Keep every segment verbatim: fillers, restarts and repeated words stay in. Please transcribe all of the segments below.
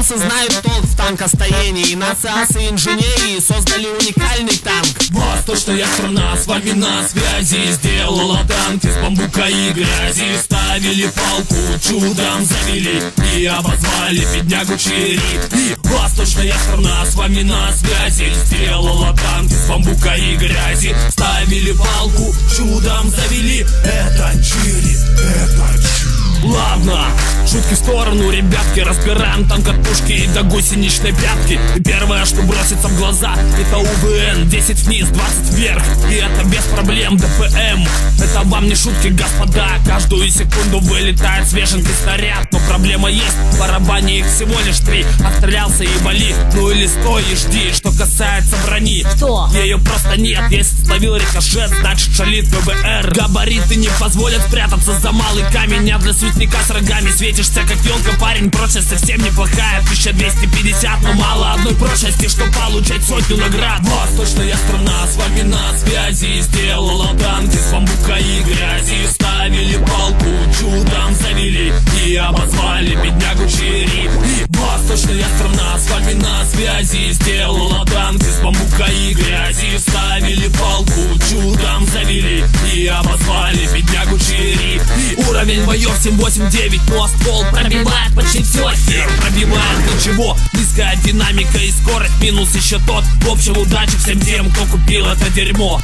Матросы знают толк в танкостроении, нациасы инженерии создали уникальный танк. Восточная страна с вами на связи, сделала танк из бамбука и грязи. Ставили палку, чудом завели и обозвали беднягу Черри. И восточная страна с вами на связи, сделала танк из бамбука и грязи. Ставили палку, чудом завели. Это Черри, это Черри. Ладно, шутки в сторону, ребятки. Разбираем танк от пушки и до гусеничной пятки. И первое, что бросится в глаза, это УВН. Десять вниз, двадцать вверх, и это без проблем. ДПМ, это вам не шутки, господа. Каждую секунду вылетает свеженький снаряд. Но проблема есть, в барабане их всего лишь три. Отстрелялся и вали, ну или стой и жди. Что касается брони, что? Ее просто нет. Если словил рикошет, значит шалит ВВР. Габариты не позволят спрятаться за малый камень. А для цветника с рогами светишься как елка, парень. Прочность совсем неплохая, тысяча двести пятьдесят. Но мало одной прочности, что получать сотню наград. Восточная страна с вами на связи, сделала танк из бамбука и грязи. Ставили палку, чудом завели и обозвали беднягу Черри. И восточная страна с вами на связи, сделала танк из бамбука и грязи. Ставили палку, чудом завели и обозвали беднягу Черри. И уровень боев семь восемь девять, но ствол пробивает почти все. Пробивает ничего, низкая динамика и скорость, минус еще тот. В общем, удачи всем тем, кто купил это дерьмо.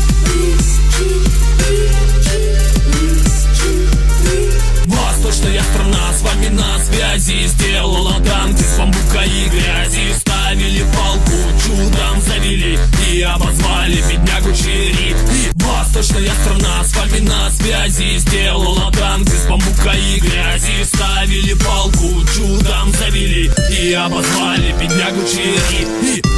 Восточная страна с вами на связи, сделала танк из бамбука и грязи. Ставили палку, чудом завели и обозвали беднягу Черри. И восточная страна с вами на связи, сделала танк из бамбука и грязи. Ставили палку, чудом завели и обозвали беднягу Черри. И